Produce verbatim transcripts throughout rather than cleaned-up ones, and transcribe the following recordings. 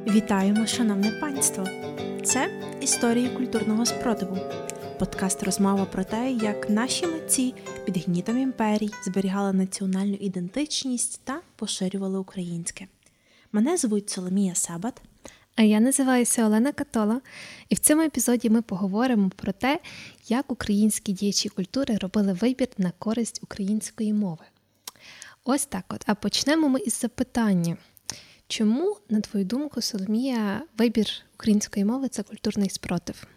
Вітаємо, шановне панство! Це «Історії культурного спротиву» – подкаст-розмова про те, як наші митці під гнітом імперій зберігали національну ідентичність та поширювали українське. Мене звуть Соломія Сабат. А я називаюся Олена Катола, і в цьому епізоді ми поговоримо про те, як українські діячі культури робили вибір на користь української мови. Ось так от. А почнемо ми із запитання. Чому, на твою думку, Соломія, вибір української мови – це культурний спротив?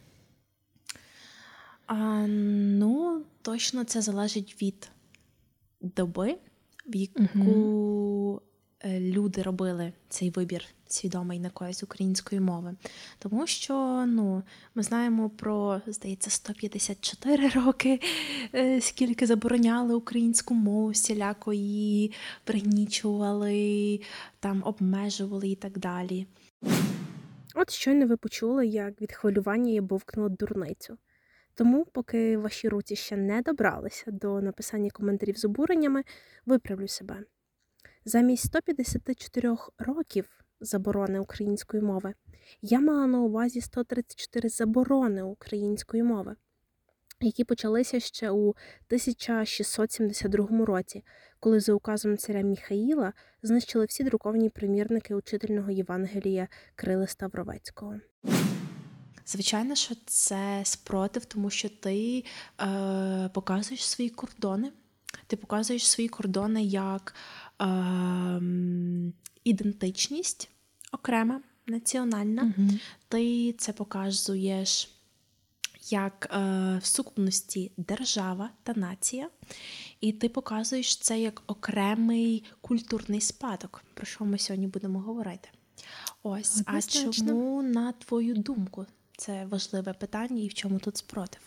А, ну, точно це залежить від доби, в яку угу. люди робили цей вибір свідомий на користь української мови. Тому що, ну, ми знаємо про, здається, сто п'ятдесят чотири роки, скільки забороняли українську мову, всіляко її пригнічували, там, обмежували і так далі. От щойно ви почули, як від хвилювання я бовкнула дурницю. Тому, поки ваші руці ще не добралися до написання коментарів з обуреннями, виправлю себе. Замість сто п'ятдесят чотири років заборони української мови, я мала на увазі сто тридцять чотири заборони української мови, які почалися ще у тисяча шістсот сімдесят другому році, коли за указом царя Міхаїла знищили всі друковані примірники учительного Євангелія Кирила Ставровецького. Звичайно, що це спротив, тому що ти е, показуєш свої кордони. Ти показуєш свої кордони як е, ідентичність окрема, національна. Mm-hmm. Ти це показуєш як е, в сукупності держава та нація. І ти показуєш це як окремий культурний спадок, про що ми сьогодні будемо говорити. Ось, а чому, на твою думку, це важливе питання і в чому тут спротив?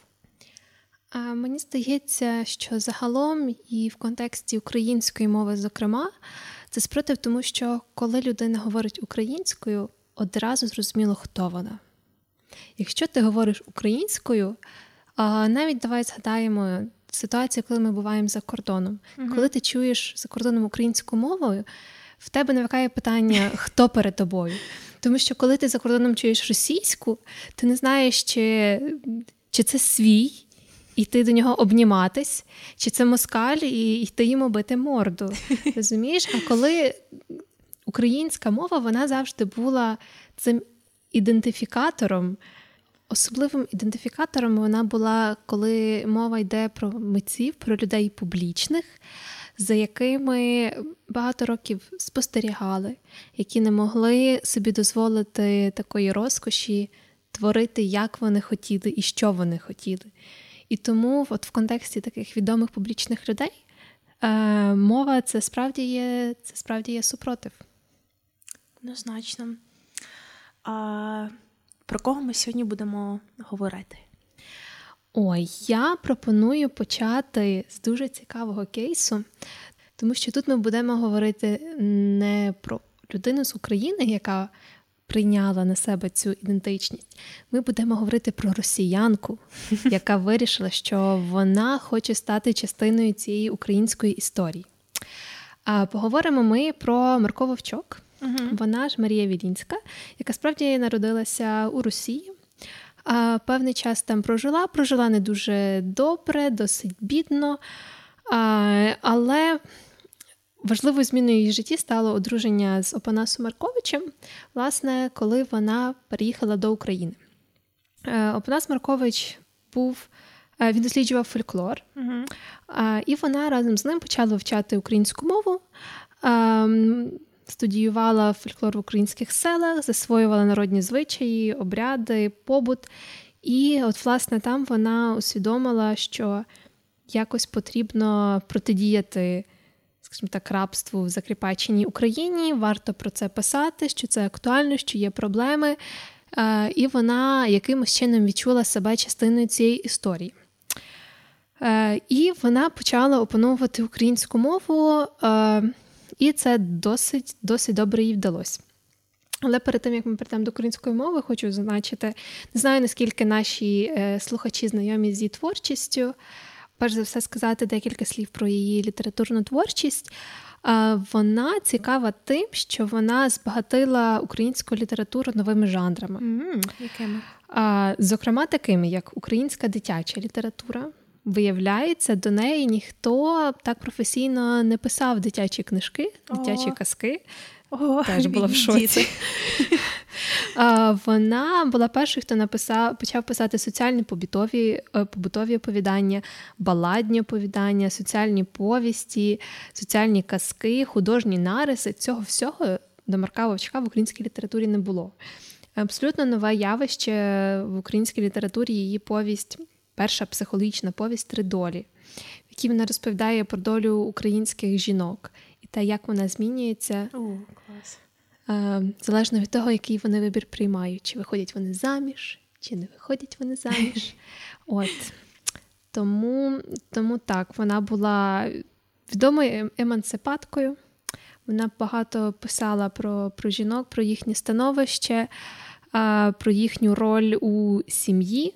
А мені здається, що загалом і в контексті української мови, зокрема, це спротив, тому що коли людина говорить українською, одразу зрозуміло, хто вона. Якщо ти говориш українською, навіть давай згадаємо ситуацію, коли ми буваємо за кордоном. Угу. Коли ти чуєш за кордоном українську мову, в тебе не виникає питання, хто перед тобою. Тому що коли ти за кордоном чуєш російську, ти не знаєш, чи, чи це свій, і ти до нього обніматись, чи це москаль, і йти йому бити морду. Розумієш? А коли українська мова, вона завжди була цим ідентифікатором, особливим ідентифікатором вона була, коли мова йде про митців, про людей публічних, за якими багато років спостерігали, які не могли собі дозволити такої розкоші творити, як вони хотіли і що вони хотіли. І тому от в контексті таких відомих публічних людей е, мова це справді є, це справді є супротив. Однозначно. А про кого ми сьогодні будемо говорити? Ой, я пропоную почати з дуже цікавого кейсу, тому що тут ми будемо говорити не про людину з України, яка прийняла на себе цю ідентичність. Ми будемо говорити про росіянку, яка вирішила, що вона хоче стати частиною цієї української історії. А поговоримо ми про Марко Вовчок. Угу. Вона ж Марія Вілінська, яка справді народилася у Росії. А певний час там прожила, прожила не дуже добре, досить бідно, а, але важливою зміною в її житті стало одруження з Опанасом Марковичем, власне, коли вона переїхала до України. Опанас Маркович був, він досліджував фольклор, uh-huh. і вона разом з ним почала вивчати українську мову, студіювала фольклор в українських селах, засвоювала народні звичаї, обряди, побут. І от, власне, там вона усвідомила, що якось потрібно протидіяти, скажімо так, рабству в закріпаченій Україні, варто про це писати, що це актуально, що є проблеми. І вона якимось чином відчула себе частиною цієї історії. І вона почала опановувати українську мову, і це досить, досить добре їй вдалося. Але перед тим, як ми перейдемо до української мови, хочу зазначити, не знаю, наскільки наші слухачі знайомі з її творчістю, перш за все сказати декілька слів про її літературну творчість. Вона цікава тим, що вона збагатила українську літературу новими жанрами. Mm, якими? Зокрема, такими, як українська дитяча література. Виявляється, до неї ніхто так професійно не писав дитячі книжки, дитячі О. казки. О, Теж була в шоці. Вона була першою, хто написав, почав писати соціальні побутові, побутові оповідання, баладні оповідання, соціальні повісті, соціальні казки, художні нариси. Цього всього до Марка Вовчка в українській літературі не було. Абсолютно нове явище в українській літературі її повість, перша психологічна повість «Три долі», в якій вона розповідає про долю українських жінок і те, як вона змінюється. О, клас. Залежно від того, який вони вибір приймають. Чи виходять вони заміж, чи не виходять вони заміж. От. Тому, тому так, вона була відомою емансипаткою. Вона багато писала про, про жінок, про їхнє становище, про їхню роль у сім'ї.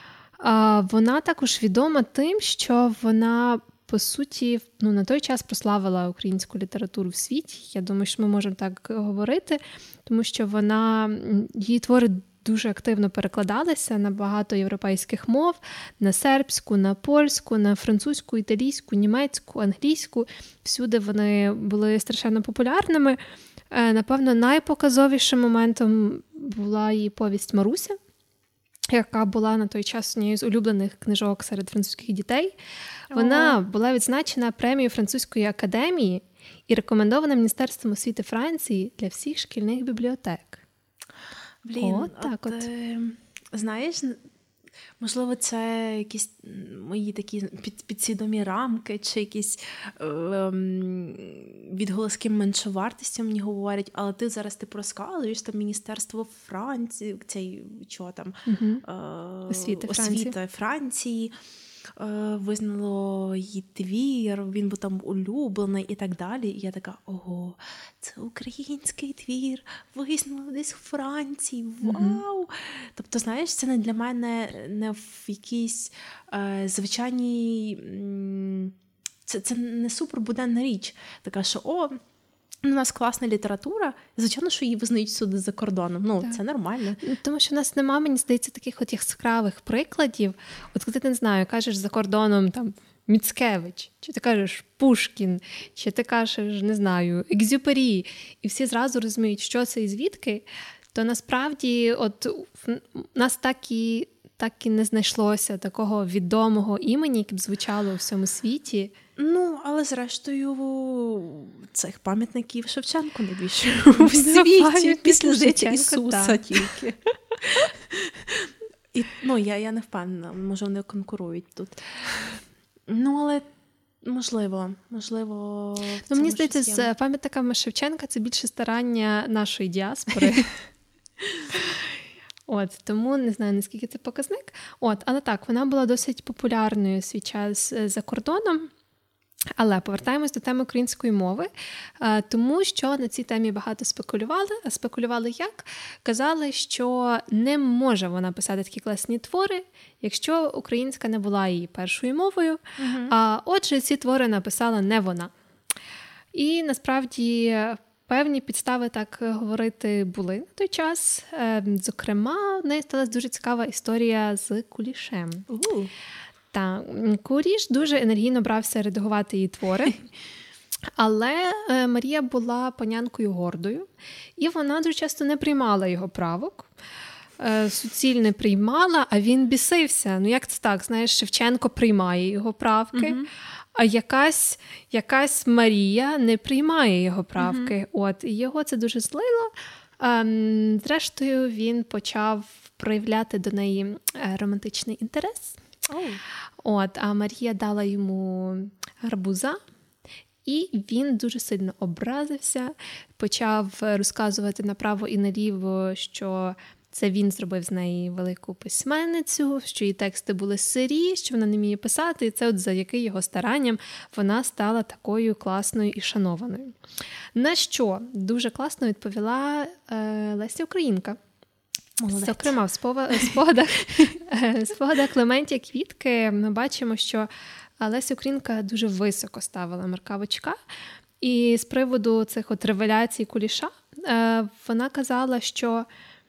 Вона також відома тим, що вона, по суті, ну, на той час прославила українську літературу в світі. Я думаю, що ми можемо так говорити, тому що вона, її твори дуже активно перекладалися на багато європейських мов, на сербську, на польську, на французьку, італійську, німецьку, англійську. Всюди вони були страшенно популярними. Напевно, найпоказовішим моментом була її повість «Маруся», яка була на той час однією з улюблених книжок серед французьких дітей. Вона була відзначена премією Французької академії і рекомендована Міністерством освіти Франції для всіх шкільних бібліотек. Блін, от так от. от. Знаєш, можливо, це якісь мої такі під, підсвідомі рамки, чи якісь ем, відголоски меншовартості мені говорять, але ти зараз ти розказуєш, там Міністерство Франції, цей, чого там, угу. е, освіти, освіти Франції. Франції, е, визнало її твір, він був там улюблений і так далі. І я така, ого, це український твір, визнано десь у Франції, вау! Mm-hmm. Тобто, знаєш, це не для мене не в якійсь е, звичайній, м, це, це не супербуденна річ. Така, що, о, у нас класна література, звичайно, що її визнають сюди за кордоном. Ну, так. Це нормально. Тому що в нас немає, мені здається, таких от яскравих прикладів. От коли ти, не знаю, кажеш за кордоном, там, Міцкевич, чи ти кажеш Пушкін, чи ти кажеш, не знаю, Екзюпері, і всі зразу розуміють, що це і звідки, то насправді от у нас так і, так і не знайшлося такого відомого імені, яке б звучало у всьому світі. Ну, але зрештою цих пам'ятників Шевченку найбільше у світі, після життя Ісуса так. Тільки. І, ну, я, я не впевнена, може вони конкурують тут. Ну, але можливо, можливо. Ну, мені здається, з пам'ятниками Шевченка це більше старання нашої діаспори. От, тому не знаю, наскільки це показник. От, але так, вона була досить популярною свій час за кордоном. Але повертаємось до теми української мови, тому що на цій темі багато спекулювали. А спекулювали як? Казали, що не може вона писати такі класні твори, якщо українська не була її першою мовою. Uh-huh. А отже, ці твори написала не вона. І насправді певні підстави так говорити були на той час. Зокрема, в неї сталася дуже цікава історія з Кулішем. Uh-huh. Та, Куліш дуже енергійно брався редагувати її твори, але Марія була панянкою гордою, і вона дуже часто не приймала його правок, суцільно приймала, а він бісився. Ну як це так? Знаєш, Шевченко приймає його правки, uh-huh. а якась, якась Марія не приймає його правки. Uh-huh. От, і його це дуже злило. Зрештою, він почав проявляти до неї романтичний інтерес. Oh. От, а Марія дала йому гарбуза, і він дуже сильно образився, почав розказувати направо і наліво, що це він зробив з неї велику письменницю, що її тексти були сирі, що вона не вміє писати, і це от завдяки його старанням вона стала такою класною і шанованою. На що дуже класно відповіла е, Леся Українка. Молодець. Зокрема, в спогадах, спогадах Клементія Квітки ми бачимо, що Леся Українка дуже високо ставила Марка Вовчка, І з приводу цих от ревеляцій Куліша, е, вона казала, що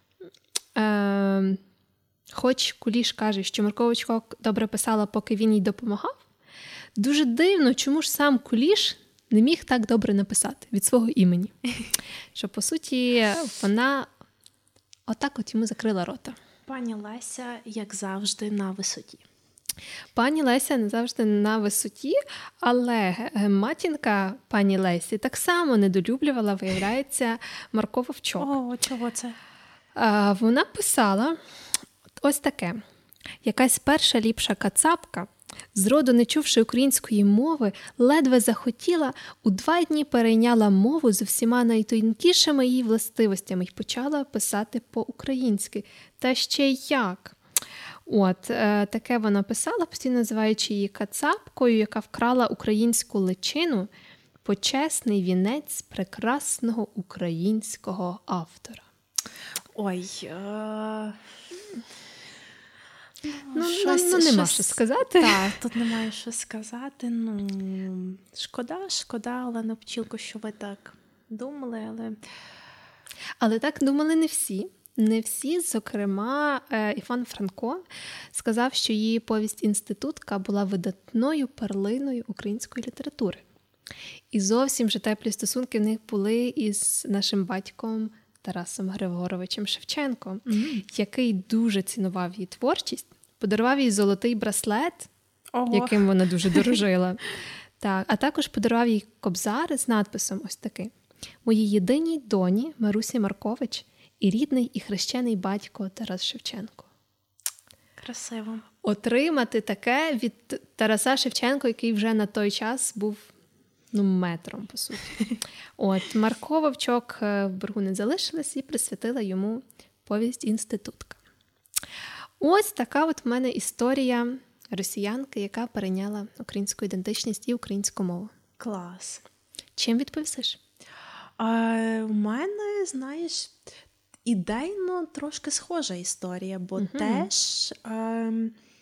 е, хоч Куліш каже, що Марковичко добре писала, поки він їй допомагав, дуже дивно, чому ж сам Куліш не міг так добре написати від свого імені. Що, по суті, вона отак от йому закрила рота. Пані Леся, як завжди, на висоті. Пані Леся не завжди на висоті, але матінка пані Лесі так само недолюблювала, виявляється, Марко Вовчок. О, чого це? А, вона писала ось таке. Якась перша ліпша кацапка, зроду не чувши української мови, ледве захотіла, у два дні перейняла мову з всіма найтонкішими її властивостями й почала писати по-українськи. Та ще як? От, е, таке вона писала, постійно називаючи її кацапкою, яка вкрала українську личину, почесний вінець прекрасного українського автора. Ой, е... Ну, щось, ну, нема щось... що сказати. Так, тут немає що сказати. Ну, шкода, шкода, Олена Пчілко, що ви так думали, але... Але так думали не всі. Не всі, зокрема, Іван Франко сказав, що її повість «Інститутка» була видатною перлиною української літератури. І зовсім же теплі стосунки в них були із нашим батьком Тарасом Григоровичем Шевченком, mm. який дуже цінував її творчість, подарував їй золотий браслет, Ого. яким вона дуже дорожила, так, а також подарував їй кобзар з надписом ось такий: «Моїй єдиній доні Марусі Маркович і рідний і хрещений батько Тарас Шевченко». Красиво. Отримати таке від Тараса Шевченка, який вже на той час був ну, метром, по суті. От, Марко Вовчок в боргу не залишилась і присвятила йому повість «Інститутка». Ось така от в мене історія росіянки, яка перейняла українську ідентичність і українську мову. Клас. Чим відповісиш? А, у мене, знаєш, ідейно трошки схожа історія, бо угу. теж е,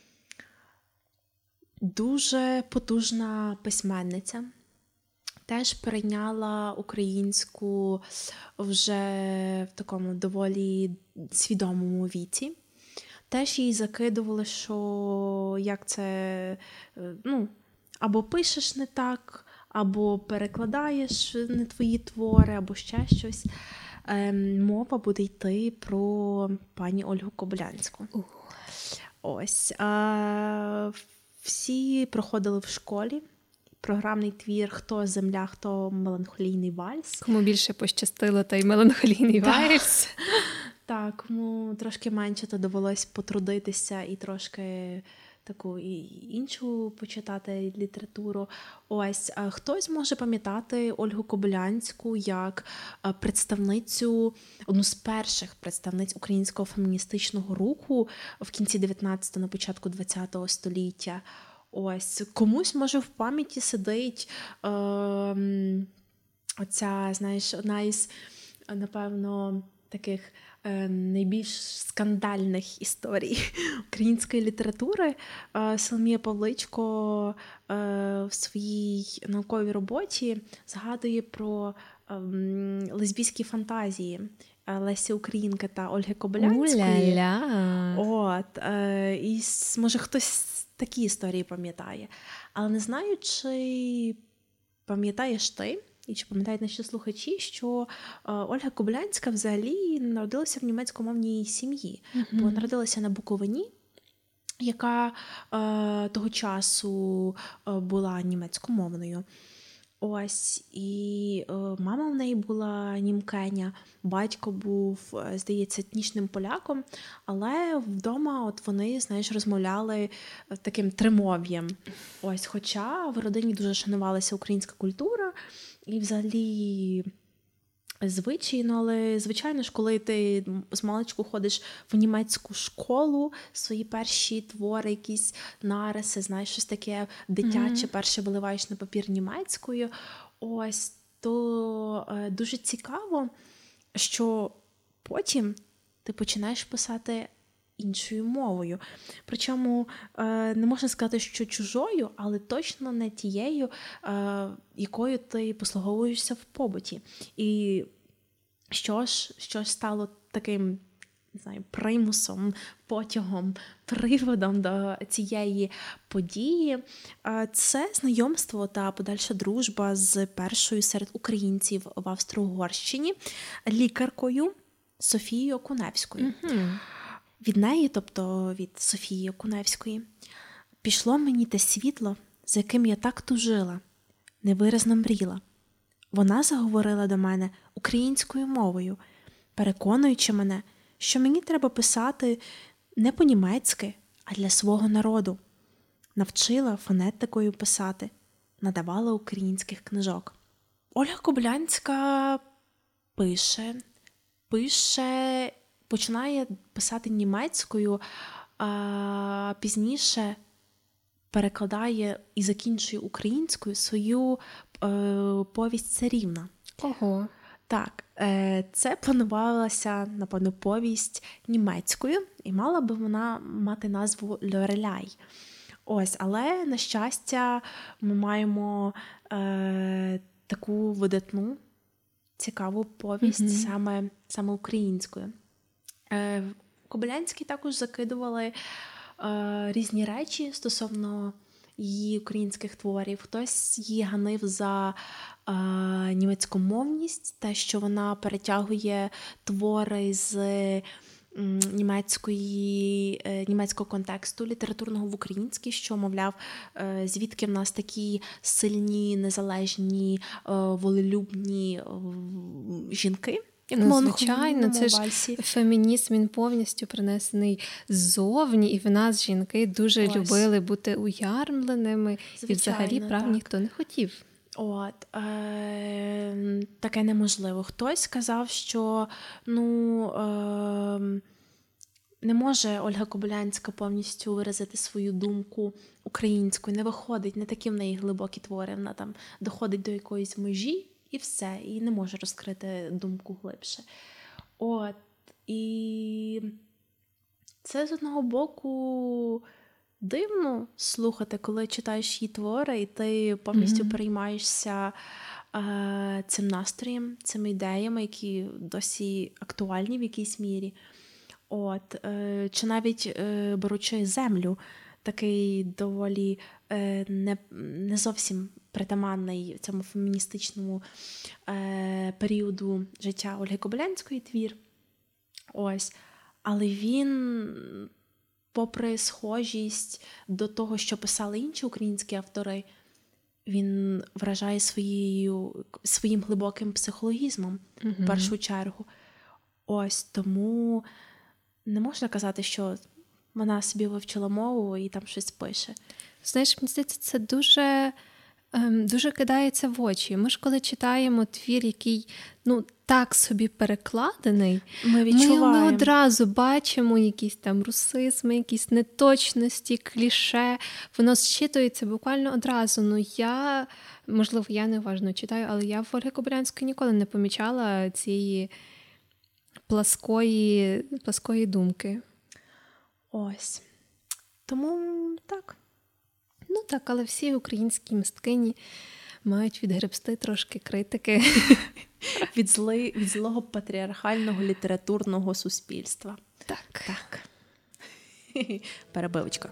дуже потужна письменниця. Теж перейняла українську вже в такому доволі свідомому віці. Теж їй закидували, що як це, ну, або пишеш не так, або перекладаєш не твої твори, або ще щось. Ем, мова буде йти про пані Ольгу Кобилянську. Uh. Ось. А, всі проходили в школі програмний твір «Хто земля, хто меланхолійний вальс». Кому більше пощастило, та й меланхолійний вальс. Так, кому трошки менше, то довелось потрудитися і трошки таку і іншу почитати літературу. Ось, хтось може пам'ятати Ольгу Кобилянську як представницю, одну з перших представниць українського феміністичного руху в кінці дев'ятнадцятого, на початку двадцятого століття. Ось, комусь, може, в пам'яті сидить е, оця, знаєш, одна із, напевно, таких е, найбільш скандальних історій української літератури. Е, Соломія Павличко е, в своїй науковій роботі згадує про е, лесбійські фантазії Лесі Українки та Ольги Кобилянської. У-ля-ля. От, е, і, може, хтось такі історії пам'ятає. Але не знаю, чи пам'ятаєш ти, і чи пам'ятають наші слухачі, що е, Ольга Кобилянська взагалі народилася в німецькомовній сім'ї. Mm-hmm. Бо народилася на Буковині, яка е, того часу е, була німецькомовною. Ось, і е, мама в неї була німкеня, батько був, здається, етнічним поляком, але вдома от вони, знаєш, розмовляли таким тримов'ям. Ось, хоча в родині дуже шанувалася українська культура і взагалі звичаї, ну, але, звичайно ж, коли ти з маличку ходиш в німецьку школу, свої перші твори, якісь нариси, знаєш, щось таке дитяче, mm-hmm. перше виливаєш на папір німецькою, ось, то е, дуже цікаво, що потім ти починаєш писати іншою мовою. Причому не можна сказати, що чужою, але точно не тією, якою ти послуговуєшся в побуті. І що ж, що ж стало таким, не знаю, примусом, потягом, приводом до цієї події? Це знайомство та подальша дружба з першою серед українців в Австро-Угорщині лікаркою Софією Окуневською. Mm-hmm. Від неї, тобто від Софії Окуневської, пішло мені те світло, за яким я так тужила, невиразно мріла. Вона заговорила до мене українською мовою, переконуючи мене, що мені треба писати не по-німецьки, а для свого народу. Навчила фонетикою писати, надавала українських книжок. Ольга Кобилянська пише, пише, починає писати німецькою, а пізніше перекладає і закінчує українською свою е, повість «Царівна». Ого. Так, е, це планувалася, напевно, повість німецькою, і мала би вона мати назву «Лореляй». Ось, але, на щастя, ми маємо е, таку видатну, цікаву повість mm-hmm. саме, саме українською. Е, Кобилянські також закидували е, різні речі стосовно її українських творів. Хтось її ганив за е, німецькомовність, те, що вона перетягує твори з м, німецької, е, німецького контексту літературного в український, що, мовляв, е, звідки в нас такі сильні, незалежні, е, волелюбні е, жінки. Як ну, звичайно, це ж фемінізм, він повністю принесений ззовні, і в нас жінки дуже Ось. любили бути уярмленими, звичайно, і взагалі прав так. ніхто не хотів. От, е- таке неможливо. Хтось сказав, що ну, е- не може Ольга Кобилянська повністю виразити свою думку українською, не виходить, не такі в неї глибокі твори, вона там доходить до якоїсь межі, і все, і не може розкрити думку глибше. От, і це з одного боку дивно слухати, коли читаєш її твори, і ти повністю mm-hmm. переймаєшся е, цим настроєм, цими ідеями, які досі актуальні в якійсь мірі. От, е, чи навіть е, беручи землю, такий доволі е, не, не зовсім притаманний цьому феміністичному е, періоду життя Ольги Кобилянської твір. Ось. Але він, попри схожість до того, що писали інші українські автори, він вражає своєю, своїм глибоким психологізмом, угу. в першу чергу. Ось, тому не можна казати, що вона собі вивчила мову і там щось пише. Знаєш, мені здається, це дуже, ем, дуже кидається в очі. Ми ж коли читаємо твір, який, ну, так собі перекладений, ми відчуваємо. Ми, ми одразу бачимо якісь там русизми, якісь неточності, кліше. Воно зчитується буквально одразу. Ну, я, можливо, я неуважно читаю, але я в Ольги Кобилянської ніколи не помічала цієї пласкої, пласкої думки. Ось. Тому так. Ну так, але всі українські мисткині мають відгребсти трошки критики. Від, зли, від злого патріархального літературного суспільства. Так. Так. Перебивочка.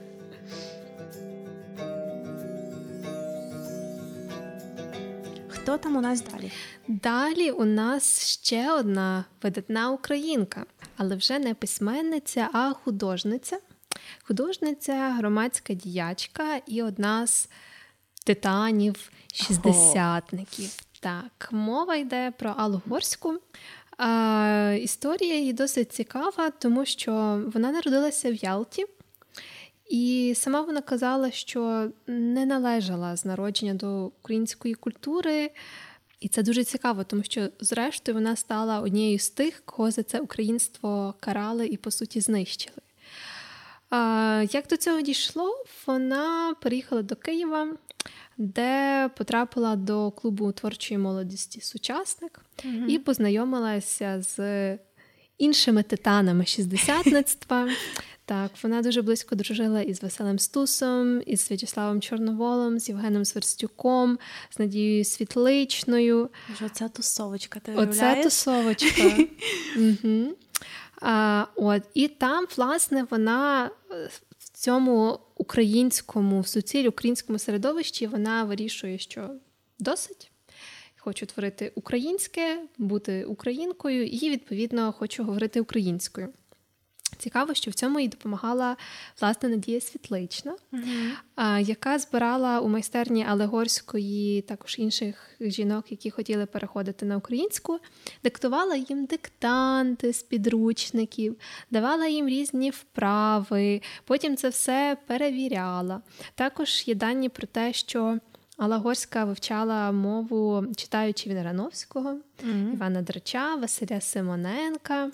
Хто там у нас далі? Далі у нас ще одна видатна українка, але вже не письменниця, а художниця. Художниця, громадська діячка і одна з титанів шістдесятників. Ого. Так, мова йде про Аллу Горську. А, історія її досить цікава, тому що вона народилася в Ялті. І сама вона казала, що не належала з народження до української культури. І це дуже цікаво, тому що, зрештою, вона стала однією з тих, кого за це українство карали і, по суті, знищили. А, як до цього дійшло? Вона переїхала до Києва, де потрапила до клубу творчої молодості «Сучасник» mm-hmm. і познайомилася з іншими титанами шістдесятництва. Так, вона дуже близько дружила із Василем Стусом, із Святославом Чорноволом, з Євгеном Сверстюком, з Надією Світличною. Оце тусовочка, ти уявляєш? Оце тусовочка. Угу. А, от, і там, власне, вона в цьому українському, в суціль українському середовищі вона вирішує, що досить. Хочу творити українське, бути українкою і, відповідно, хочу говорити українською. Цікаво, що в цьому їй допомагала, власне, Надія Світлична, uh-huh. яка збирала у майстерні Алегорської також інших жінок, які хотіли переходити на українську, диктувала їм диктанти з підручників, давала їм різні вправи, потім це все перевіряла. Також є дані про те, що Алагорська вивчала мову, читаючи Вінарановського, mm-hmm. Івана Драча, Василя Симоненка.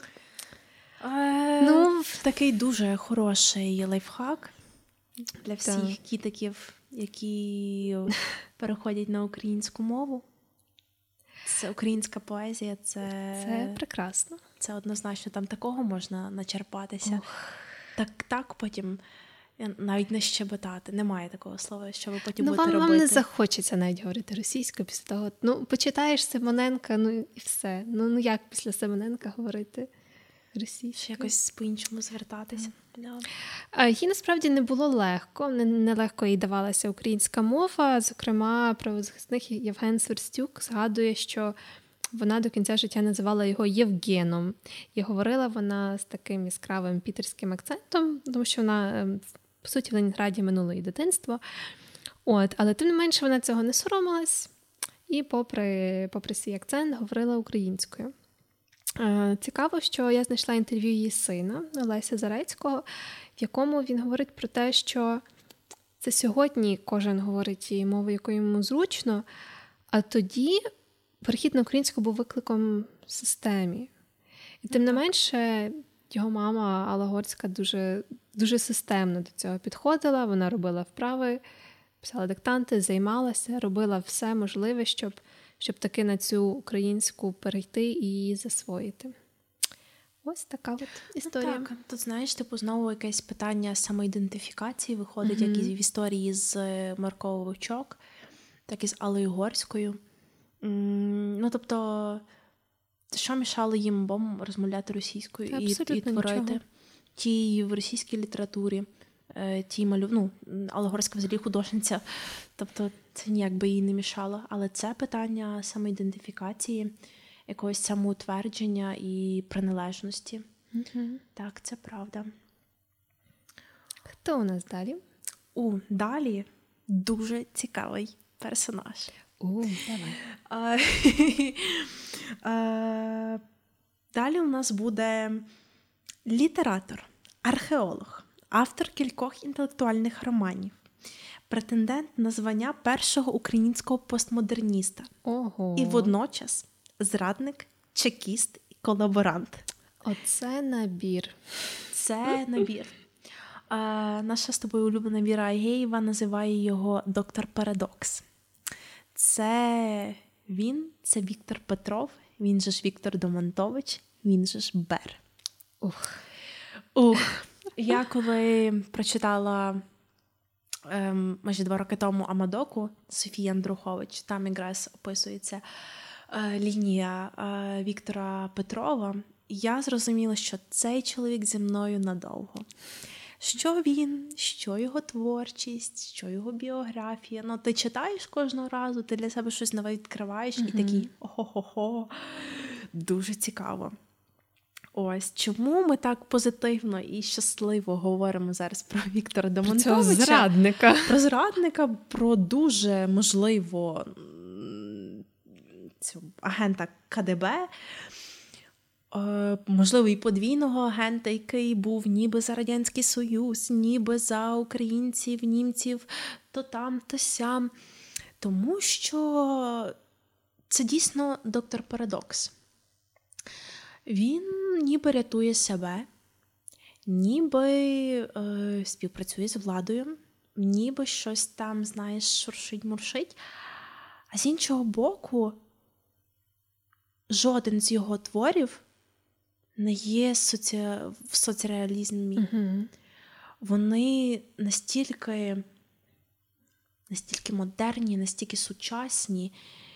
Е, ну, такий дуже хороший лайфхак для всіх так. кітиків, які переходять на українську мову. Це українська поезія, це... Це прекрасно. Це однозначно, там такого можна начерпатися. Ох. Так, так потім... Навіть не щебетати. Немає такого слова, що ви потім ну, будете вам, робити. Вам не захочеться навіть говорити російською після того. Ну, почитаєш Симоненка, ну і все. Ну, ну як після Симоненка говорити російською? Ще якось по-іншому звертатися. Yeah. А, їй насправді не було легко. Не, не легко їй давалася українська мова. Зокрема, правозахисник Євген Сверстюк згадує, що вона до кінця життя називала його Євгеном. І говорила вона з таким яскравим пітерським акцентом, тому що вона... По суті, в Ленінграді минуло її дитинство. От, але тим не менше вона цього не соромилась і попри, попри свій акцент говорила українською. Е, цікаво, що я знайшла інтерв'ю її сина, Олеся Зарецького, в якому він говорить про те, що це сьогодні кожен говорить тією мовою, якою йому зручно, а тоді перехід на українську був викликом в системі. І тим не менше... Його мама Алагорська дуже, дуже системно до цього підходила, вона робила вправи, писала диктанти, займалася, робила все можливе, щоб, щоб таки на цю українську перейти і її засвоїти. Ось така от історія. Ну, так, тут, знаєш, типу, знову якесь питання самоідентифікації виходить, mm-hmm. як і в історії з Марко Вовчок, так і з Аллою Горською. Ну, тобто... Що мішало їм обом розмовляти російською і, і творити? Нічого. Ті в російській літературі, ті малю... ну, Алагорська взагалі художниця, тобто це ніяк би їй не мішало. Але це питання самоідентифікації, якогось самоутвердження і приналежності. Mm-hmm. Так, це правда. Хто у нас далі? У, далі дуже цікавий персонаж. У, давай. А, а, далі у нас буде літератор, археолог, автор кількох інтелектуальних романів, претендент на звання першого українського постмодерніста. Ого. І водночас зрадник, чекіст і колаборант. Оце набір. Це набір. А, наша з тобою улюблена Віра Агеєва називає його доктор Парадокс. Це він, це Віктор Петров, він же ж Віктор Домонтович, він же ж Бер. Ух. Ух. Я коли прочитала ем, майже два роки тому Амадоку Софії Андрухович, там якраз описується е, лінія е, Віктора Петрова, я зрозуміла, що цей чоловік зі мною надовго. Що він, що його творчість, що його біографія. Ну, ти читаєш кожного разу, ти для себе щось нове відкриваєш, mm-hmm. і такий о-хо-хо-хо, дуже цікаво. Ось, чому ми так позитивно і щасливо говоримо зараз про Віктора Домонтовича? Про цього зрадника. Про зрадника, про дуже, можливо, цього агента КДБ, можливо, і подвійного агента, який був ніби за Радянський Союз, ніби за українців, німців, то там, то сям. Тому що це дійсно доктор Парадокс. Він ніби рятує себе, ніби е, співпрацює з владою, ніби щось там, знаєш, шуршить-муршить. А з іншого боку, жоден з його творів не є соці... в соцреалізмі. Угу. Вони настільки, настільки модерні, настільки сучасні,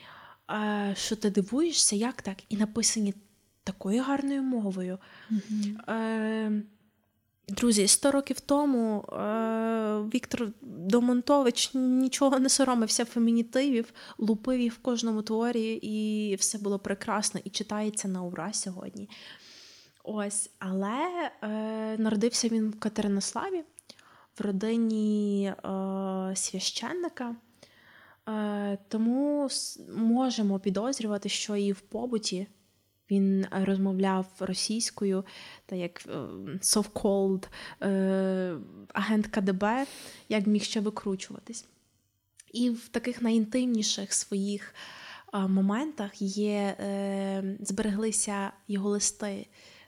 що ти дивуєшся, як так, і написані такою гарною мовою. Mm-hmm. Друзі, сто років тому Віктор Домонтович нічого не соромився фемінітивів, лупив їх в кожному творі, і все було прекрасно, і читається на ура сьогодні. Ось, але е, народився він в Катеринославі, в родині е, священника, е, тому можемо підозрювати, що і в побуті він розмовляв російською, та як so-called е, агент ка де бе, як міг ще викручуватись. І в таких найінтимніших своїх е, моментах є, е, збереглися його листи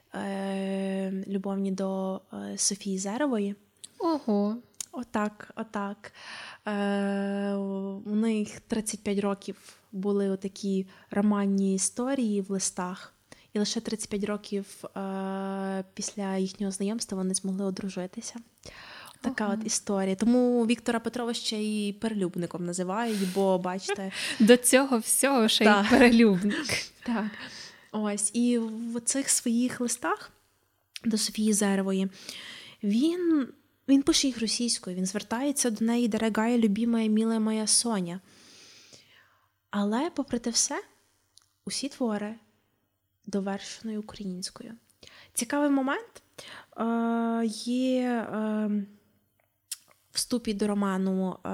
е, любовні до е, Софії Зерової. Ого! Отак, отак. Е, у них тридцять п'ять років були отакі романні історії в листах, і лише тридцять п'ять років е, після їхнього знайомства вони змогли одружитися. Така ага. от історія. Тому Віктора Петрова ще і перелюбником називають, бо, бачите... До цього всього ще й перелюбник. Так. Ось. І в цих своїх листах до Софії Зерової він... Він пише їх російською, він звертається до неї: «Дорогая, любимая, милая моя Соня». Але, попри те все, усі твори довершені українською. Цікавий момент е- є е- в вступі до роману е-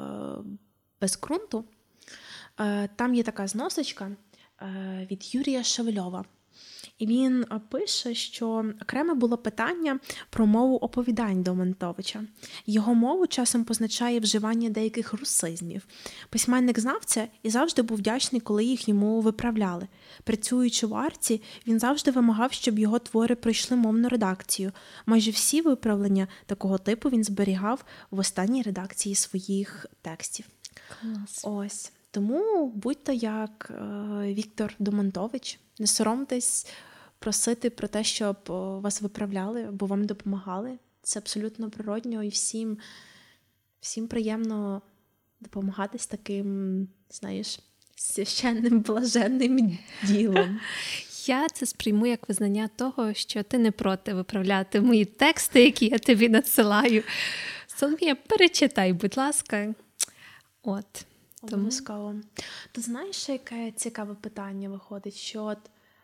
«Без ґрунту». Е- там є така зносочка е- від Юрія Шевельова. І він пише, що окреме було питання про мову оповідань Домонтовича. Його мову часом позначає вживання деяких русизмів. Письменник знав це і завжди був вдячний, коли їх йому виправляли. Працюючи в Арці, він завжди вимагав, щоб його твори пройшли мовну редакцію. Майже всі виправлення такого типу він зберігав в останній редакції своїх текстів. Клас. Ось. Тому будьте як е, Віктор Домонтович, не соромтесь просити про те, щоб вас виправляли, бо вам допомагали. Це абсолютно природньо, і всім, всім приємно допомагати з таким, знаєш, священним, блаженним ділом. Я це сприйму як визнання того, що ти не проти виправляти мої тексти, які я тобі надсилаю. Соломія, перечитай, будь ласка. От. Обов'язково. Ти знаєш, яке цікаве питання виходить, що от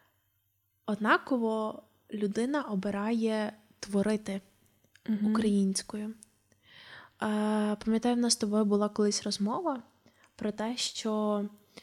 однаково людина обирає творити uh-huh. українською. Е, пам'ятаю, в нас з тобою була колись розмова про те, що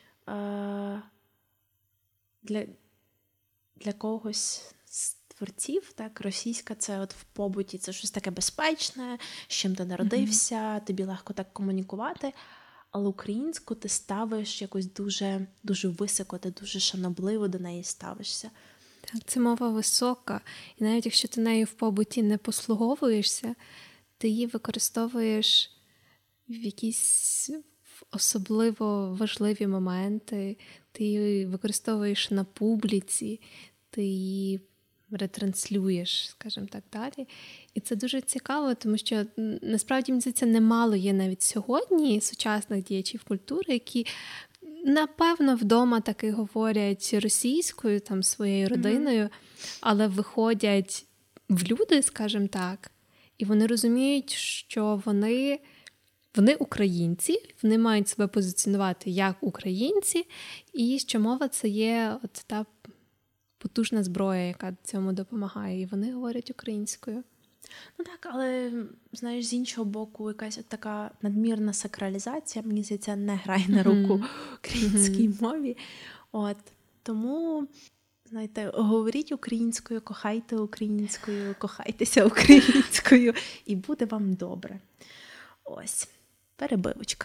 е, для, для когось з творців, так, російська — це от в побуті, це щось таке безпечне, з чим ти народився, uh-huh. тобі легко так комунікувати. Але українську ти ставиш якось дуже, дуже високо, ти дуже шанобливо до неї ставишся. Так, це мова висока. І навіть якщо ти нею в побуті не послуговуєшся, ти її використовуєш в якісь особливо важливі моменти, ти її використовуєш на публіці, ти її ретранслюєш, скажімо так, далі. І це дуже цікаво, тому що насправді, мені здається, немало є навіть сьогодні сучасних діячів культури, які, напевно, вдома таки говорять російською, там, своєю родиною, mm-hmm. але виходять в люди, скажімо так, і вони розуміють, що вони, вони українці, вони мають себе позиціонувати як українці, і що мова — це є от та потужна зброя, яка цьому допомагає, і вони говорять українською. Ну так, але, знаєш, з іншого боку, якась от така надмірна сакралізація, мені здається, не грає на руку mm-hmm. українській mm-hmm. мові. От. Тому, знаєте, говоріть українською, кохайте українською, кохайтеся українською, і буде вам добре. Ось, перебивочка.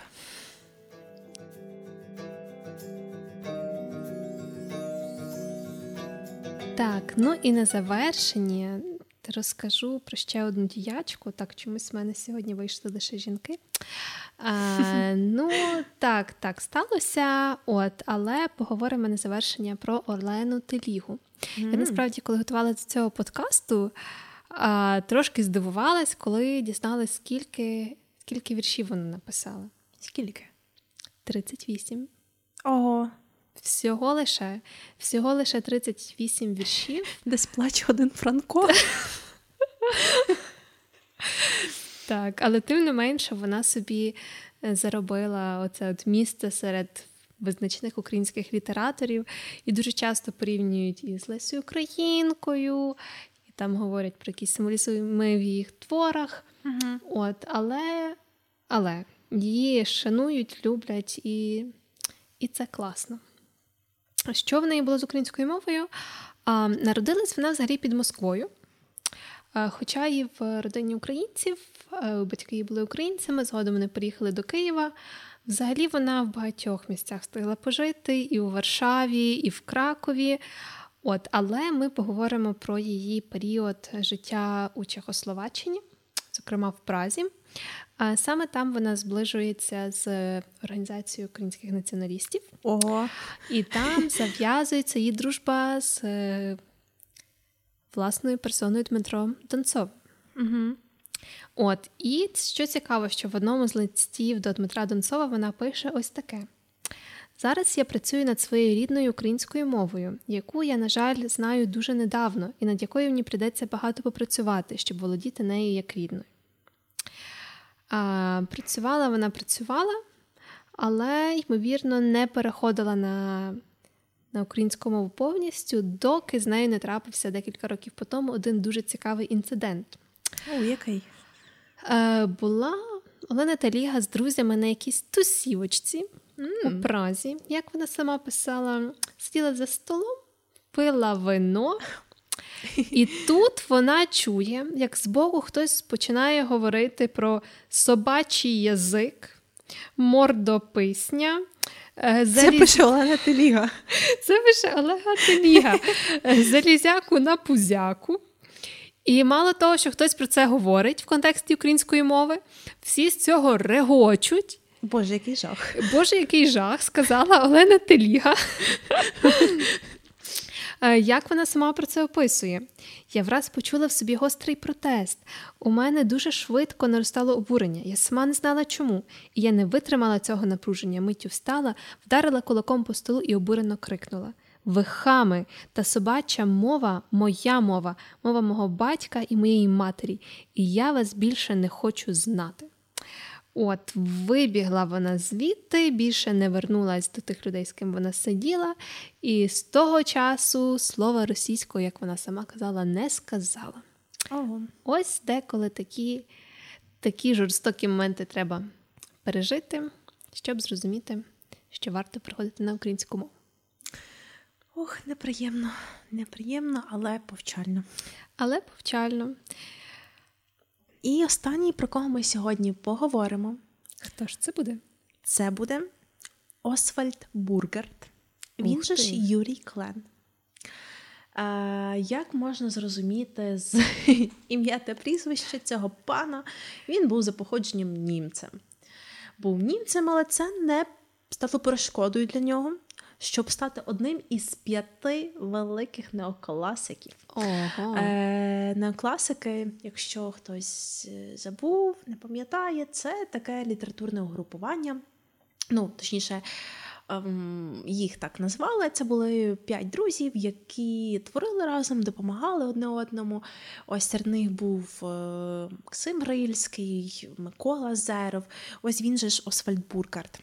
Так, ну і на завершення розкажу про ще одну діячку. Так, чомусь в мене сьогодні вийшли лише жінки. А, ну, так, так сталося. От, але поговоримо на завершення про Орлену Телігу. Mm. Я насправді, коли готувала до цього подкасту, а, трошки здивувалась, коли дізналась, скільки, скільки віршів вона написала. Скільки? тридцять вісім. Ого. Всього лише, всього лише тридцять вісім віршів. Десь плаче один Франко. Так, але тим не менше вона собі заробила оце от місце серед визначних українських літераторів і дуже часто порівнюють із Лесею Українкою, і там говорять про якісь символізми в їх творах. Угу. От, але, але її шанують, люблять, і, і це класно. Що в неї було з українською мовою? А, народилась вона взагалі під Москвою. А, хоча і в родині українців, а, батьки її були українцями, згодом вони переїхали до Києва. Взагалі вона в багатьох місцях встигла пожити, і у Варшаві, і в Кракові. От, але ми поговоримо про її період життя у Чехословаччині, зокрема в Празі. А саме там вона зближується з організацією українських націоналістів. Ого. І там зав'язується її дружба з власною персоною Дмитром Донцовим. Угу. От, і що цікаво, що в одному з листів до Дмитра Донцова вона пише ось таке. Зараз я працюю над своєю рідною українською мовою, яку я, на жаль, знаю дуже недавно, і над якою мені прийдеться багато попрацювати, щоб володіти нею як рідною. А, працювала вона, працювала, але, ймовірно, не переходила на, на українську мову повністю, доки з нею не трапився декілька років по тому один дуже цікавий інцидент. О, який? Е, була Олена Теліга з друзями на якійсь тусівочці Mm. у Празі, як вона сама писала, сиділа за столом, пила вино, і тут вона чує, як збоку хтось починає говорити про собачий язик, мордописня. Заліз... Це пише Олена Теліга. Це пише Олега Теліга. Залізяку на пузяку. І мало того, що хтось про це говорить в контексті української мови, всі з цього регочуть. Боже, який жах. Боже, який жах, сказала Олена Теліга. Як вона сама про це описує? Я враз почула в собі гострий протест. У мене дуже швидко наростало обурення. Я сама не знала чому. І я не витримала цього напруження. Миттю встала, вдарила кулаком по столу і обурено крикнула. Ви хами, та собача мова – моя мова, мова мого батька і моєї матері. І я вас більше не хочу знати. От, вибігла вона звідти, більше не вернулась до тих людей, з ким вона сиділа, і з того часу слова російського, як вона сама казала, не сказала. Ого. Ось деколи такі, такі жорстокі моменти треба пережити, щоб зрозуміти, що варто приходити на українську мову. Ох, неприємно, неприємно, але повчально. Але повчально. І останній, про кого ми сьогодні поговоримо. Хто ж це буде? Це буде Освальд Бургарт. Він же ж Юрій Клен. А, як можна зрозуміти з ім'я та прізвища цього пана, він був за походженням німцем. Був німцем, але це не стало перешкодою для нього, щоб стати одним із п'яти великих неокласиків. Ого. Е, неокласики, якщо хтось забув, не пам'ятає, це таке літературне угрупування. Ну, точніше, ем, їх так назвали. Це були п'ять друзів, які творили разом, допомагали одне одному. Ось серед них був е, Максим Рильський, Микола Зеров. Ось він же ж Освальд Бургарт.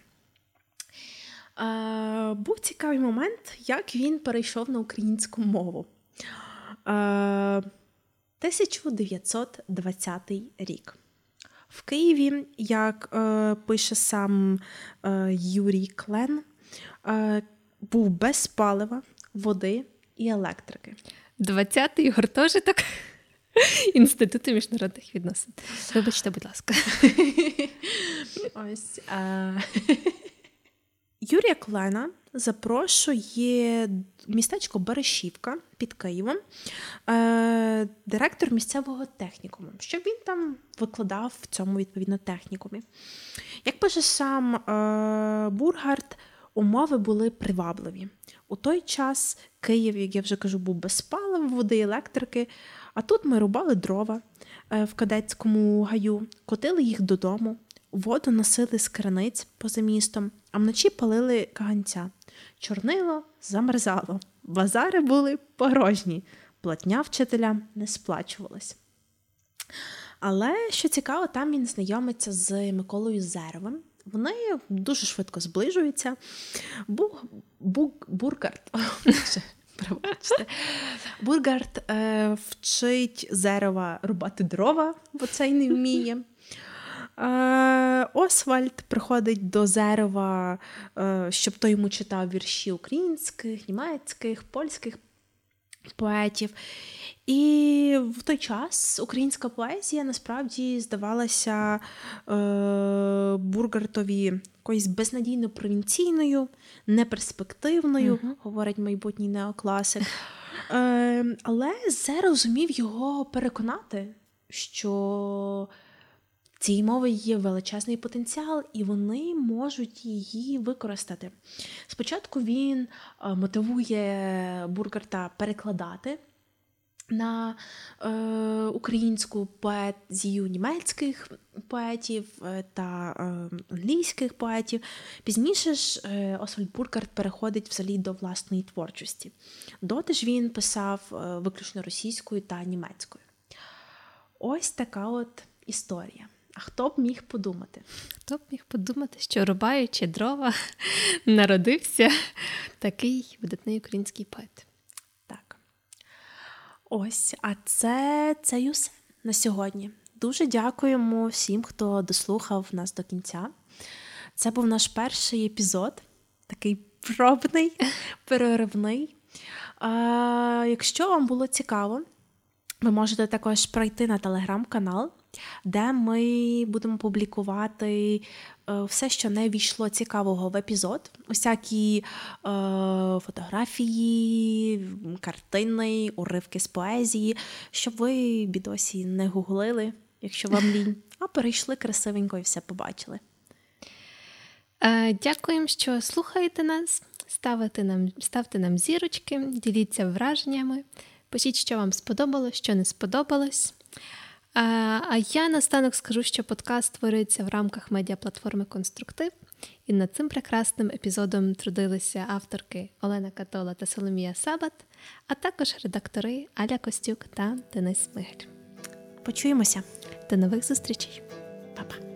Е, був цікавий момент, як він перейшов на українську мову. Е, тисяча дев'ятсот двадцятий рік. В Києві, як е, пише сам е, Юрій Клен, е, був без палива, води і електрики. двадцятий гуртожиток Інституту міжнародних відносин. Вибачте, будь ласка. Ось. Е... Юрія Клена запрошує містечко Берешівка під Києвом, е, директор місцевого технікуму, щоб він там викладав в цьому, відповідно, технікумі. Як пише сам е, Бургарт, умови були привабливі. У той час Київ, як я вже кажу, був без палива, води, електрики, а тут ми рубали дрова в Кадетському гаю, котили їх додому, воду носили з криниць поза містом, а вночі палили каганця. Чорнило замерзало, базари були порожні, платня вчителям не сплачувалась. Але, що цікаво, там він знайомиться з Миколою Зеровим. Вони дуже швидко зближуються. Буг, буг, Бургарт, пробачте, Бургарт е, вчить Зерова рубати дрова, бо цей не вміє. Е, Освальд приходить до Зерова, е, щоб той йому читав вірші українських, німецьких, польських поетів. І в той час українська поезія насправді здавалася е, Бургартові якоюсь безнадійно провінційною, неперспективною, uh-huh. говорить майбутній неокласик. Е, але Зеров зумів його переконати, що цієї мови є величезний потенціал, і вони можуть її використати. Спочатку він е, мотивує Бургарта перекладати на е, українську поезію німецьких поетів та е, англійських поетів. Пізніше ж е, Освальд Бургарт переходить взагалі до власної творчості. Доти ж він писав е, виключно російською та німецькою. Ось така от історія. А хто б міг подумати? Хто б міг подумати, що рубаючи дрова, народився такий видатний український поет. Так. Ось, а це, це й усе на сьогодні. Дуже дякуємо всім, хто дослухав нас до кінця. Це був наш перший епізод, такий пробний, переривний. А, якщо вам було цікаво, ви можете також пройти на телеграм-канал, де ми будемо публікувати все, що не війшло цікавого в епізод. Усякі е, фотографії, картини, уривки з поезії, щоб ви, бідосі, не гуглили, якщо вам лінь, а перейшли красивенько і все побачили. Дякуємо, що слухаєте нас, ставте нам, ставте нам зірочки, діліться враженнями, пишіть, що вам сподобалось, що не сподобалось. А я наостанок скажу, що подкаст створюється в рамках медіаплатформи «Конструктив», і над цим прекрасним епізодом трудилися авторки Олена Катола та Соломія Сабат, а також редактори Аля Костюк та Денис Мигель. Почуємося. До нових зустрічей. Па-па.